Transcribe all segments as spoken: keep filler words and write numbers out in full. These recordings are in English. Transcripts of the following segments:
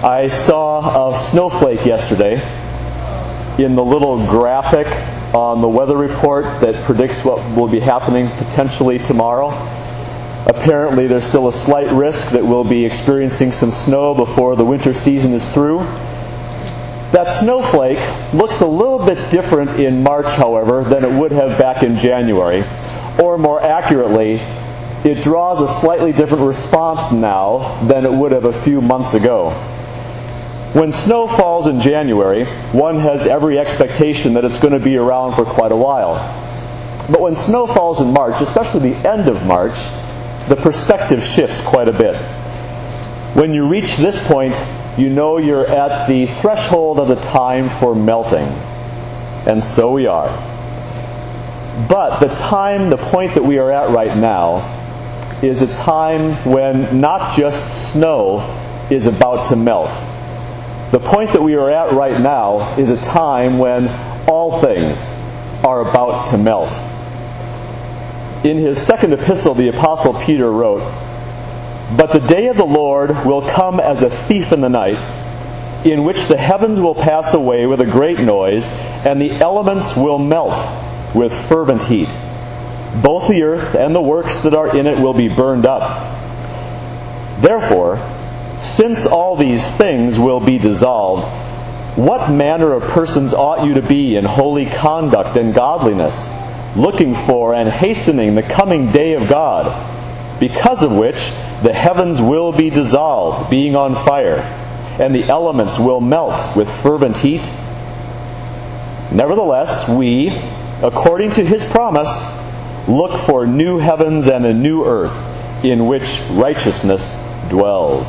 I saw a snowflake yesterday in the little graphic on the weather report that predicts what will be happening potentially tomorrow. Apparently there's still a slight risk that we'll be experiencing some snow before the winter season is through. That snowflake looks a little bit different in March, however, than it would have back in January. Or more accurately, it draws a slightly different response now than it would have a few months ago. When snow falls in January, one has every expectation that it's going to be around for quite a while. But when snow falls in March, especially the end of March, the perspective shifts quite a bit. When you reach this point, you know you're at the threshold of the time for melting. And so we are. But the time, the point that we are at right now, is a time when not just snow is about to melt. The point that we are at right now is a time when all things are about to melt. In his second epistle, the Apostle Peter wrote, "But the day of the Lord will come as a thief in the night, in which the heavens will pass away with a great noise, and the elements will melt with fervent heat. Both the earth and the works that are in it will be burned up. Therefore, since all these things will be dissolved, what manner of persons ought you to be in holy conduct and godliness, looking for and hastening the coming day of God, because of which the heavens will be dissolved, being on fire, and the elements will melt with fervent heat? Nevertheless, we, according to his promise, look for new heavens and a new earth, in which righteousness dwells."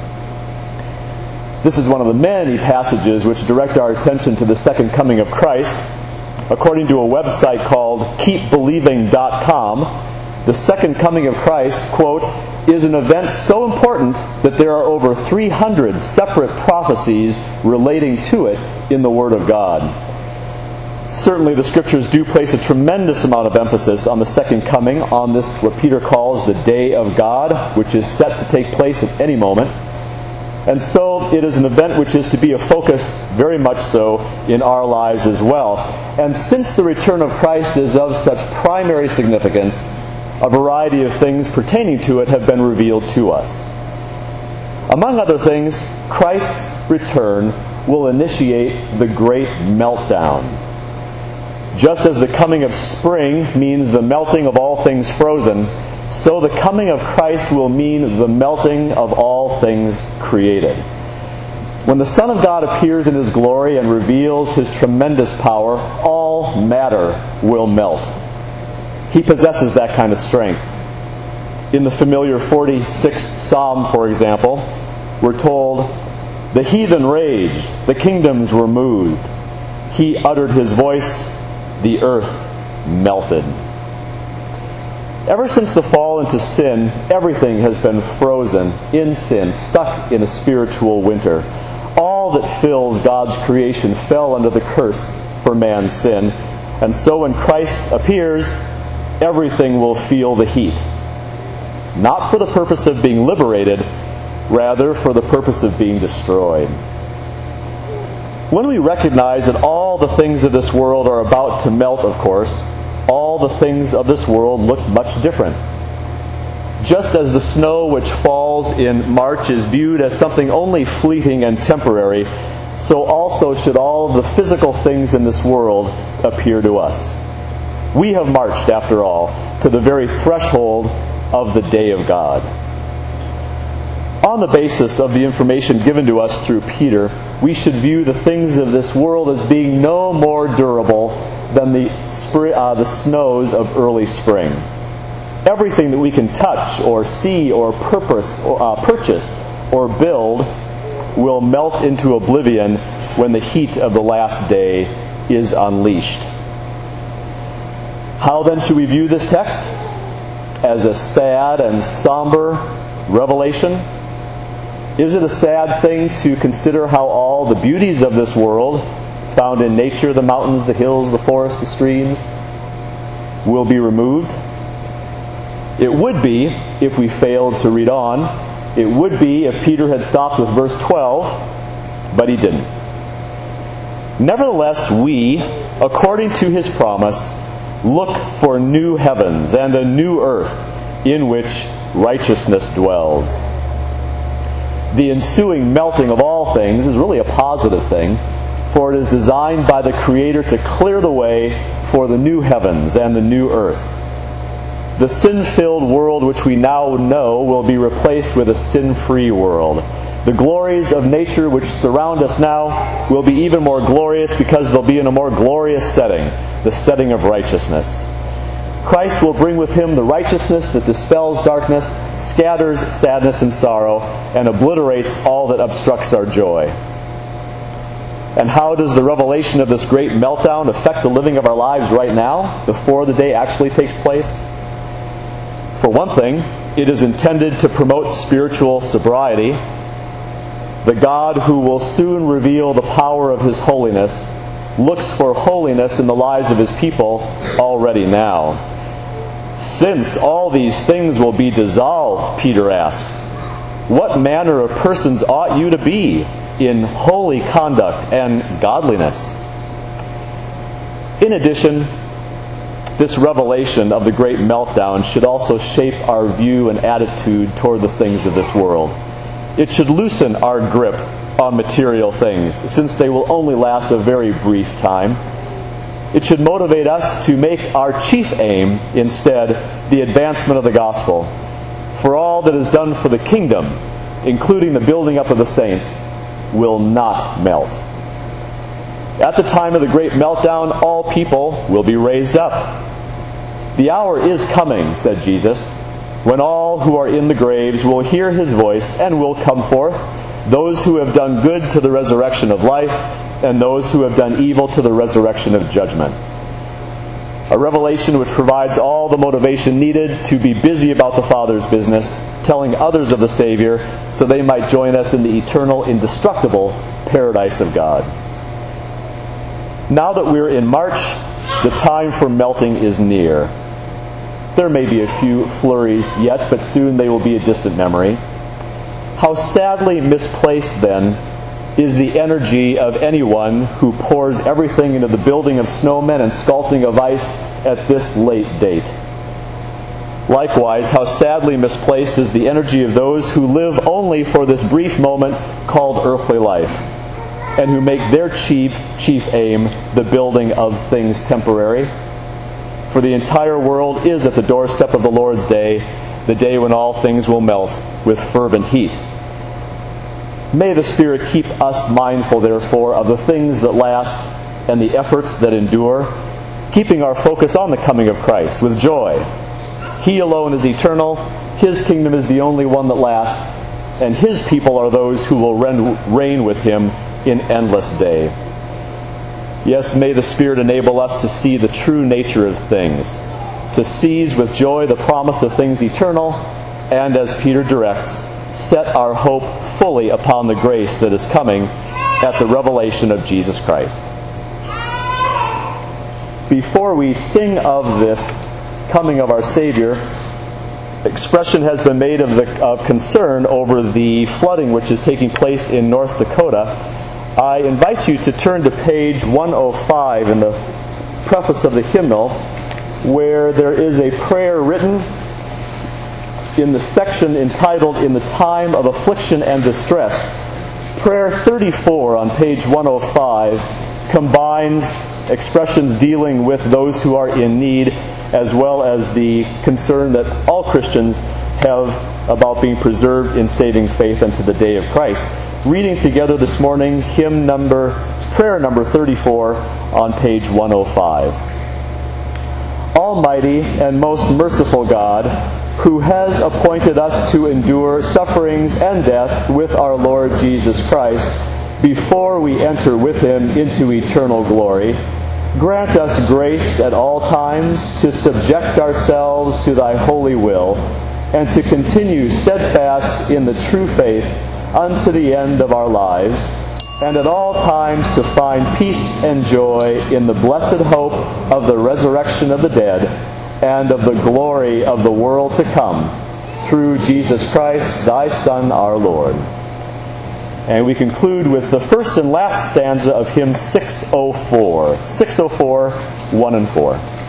This is one of the many passages which direct our attention to the second coming of Christ. According to a website called keep believing dot com, the second coming of Christ, quote, is an event so important that there are over three hundred separate prophecies relating to it in the Word of God. Certainly the Scriptures do place a tremendous amount of emphasis on the second coming, on this, what Peter calls the day of God, which is set to take place at any moment. And so it is an event which is to be a focus, very much so, in our lives as well. And since the return of Christ is of such primary significance, a variety of things pertaining to it have been revealed to us. Among other things, Christ's return will initiate the great meltdown. Just as the coming of spring means the melting of all things frozen, so the coming of Christ will mean the melting of all things created. When the Son of God appears in His glory and reveals His tremendous power, all matter will melt. He possesses that kind of strength. In the familiar forty-sixth Psalm, for example, we're told, "The heathen raged, the kingdoms were moved. He uttered His voice, the earth melted." Ever since the fall into sin, everything has been frozen in sin, stuck in a spiritual winter. All that fills God's creation fell under the curse for man's sin. And so when Christ appears, everything will feel the heat. Not for the purpose of being liberated, rather for the purpose of being destroyed. When we recognize that all the things of this world are about to melt, of course, all the things of this world look much different. Just as the snow which falls in March is viewed as something only fleeting and temporary, so also should all of the physical things in this world appear to us. We have marched, after all, to the very threshold of the day of God. On the basis of the information given to us through Peter, we should view the things of this world as being no more durable than the, spring, uh, the snows of early spring. Everything that we can touch or see or purpose or uh, purchase or build will melt into oblivion when the heat of the last day is unleashed. How then should we view this text? As a sad and somber revelation? Is it a sad thing to consider how all the beauties of this world, found in nature, the mountains, the hills, the forests, the streams, will be removed? It would be if we failed to read on It would be if Peter had stopped with verse twelve, but he didn't. Nevertheless, we, according to his promise, look for new heavens and a new earth in which righteousness dwells. The ensuing melting of all things is really a positive thing, for it is designed by the Creator to clear the way for the new heavens and the new earth. The sin-filled world which we now know will be replaced with a sin-free world. The glories of nature which surround us now will be even more glorious because they'll be in a more glorious setting, the setting of righteousness. Christ will bring with him the righteousness that dispels darkness, scatters sadness and sorrow, and obliterates all that obstructs our joy. And how does the revelation of this great meltdown affect the living of our lives right now, before the day actually takes place? For one thing, it is intended to promote spiritual sobriety. The God who will soon reveal the power of his holiness looks for holiness in the lives of his people already now. Since all these things will be dissolved, Peter asks, what manner of persons ought you to be in holy conduct and godliness? In addition, this revelation of the great meltdown should also shape our view and attitude toward the things of this world. It should loosen our grip on material things, since they will only last a very brief time. It should motivate us to make our chief aim, instead, the advancement of the gospel. For all that is done for the kingdom, including the building up of the saints, will not melt. At the time of the great meltdown, all people will be raised up. The hour is coming, said Jesus, when all who are in the graves will hear his voice and will come forth, those who have done good to the resurrection of life, and those who have done evil to the resurrection of judgment. A revelation which provides all the motivation needed to be busy about the Father's business, telling others of the Savior, so they might join us in the eternal, indestructible paradise of God. Now that we're in March, the time for melting is near. There may be a few flurries yet, but soon they will be a distant memory. How sadly misplaced, then, is the energy of anyone who pours everything into the building of snowmen and sculpting of ice at this late date. Likewise, how sadly misplaced is the energy of those who live only for this brief moment called earthly life, and who make their chief, chief aim the building of things temporary. For the entire world is at the doorstep of the Lord's day, the day when all things will melt with fervent heat. May the Spirit keep us mindful, therefore, of the things that last and the efforts that endure, keeping our focus on the coming of Christ with joy. He alone is eternal, his kingdom is the only one that lasts, and his people are those who will reign with him in endless day. Yes, may the Spirit enable us to see the true nature of things, to seize with joy the promise of things eternal, and, as Peter directs, set our hope fully upon the grace that is coming at the revelation of Jesus Christ. Before we sing of this coming of our Savior, expression has been made of, the, of concern over the flooding which is taking place in North Dakota. I invite you to turn to page one oh five in the preface of the hymnal, where there is a prayer written in the section entitled "In the Time of Affliction and Distress." Prayer thirty-four on page one oh five combines expressions dealing with those who are in need, as well as the concern that all Christians have about being preserved in saving faith unto the day of Christ. Reading together this morning, hymn number, prayer number thirty-four on page one oh five. Almighty and most merciful God, who has appointed us to endure sufferings and death with our Lord Jesus Christ, before we enter with him into eternal glory, grant us grace at all times to subject ourselves to thy holy will, and to continue steadfast in the true faith unto the end of our lives, and at all times to find peace and joy in the blessed hope of the resurrection of the dead, and of the glory of the world to come, through Jesus Christ, thy Son, our Lord. And we conclude with the first and last stanza of hymn six oh four. six oh four, one and four.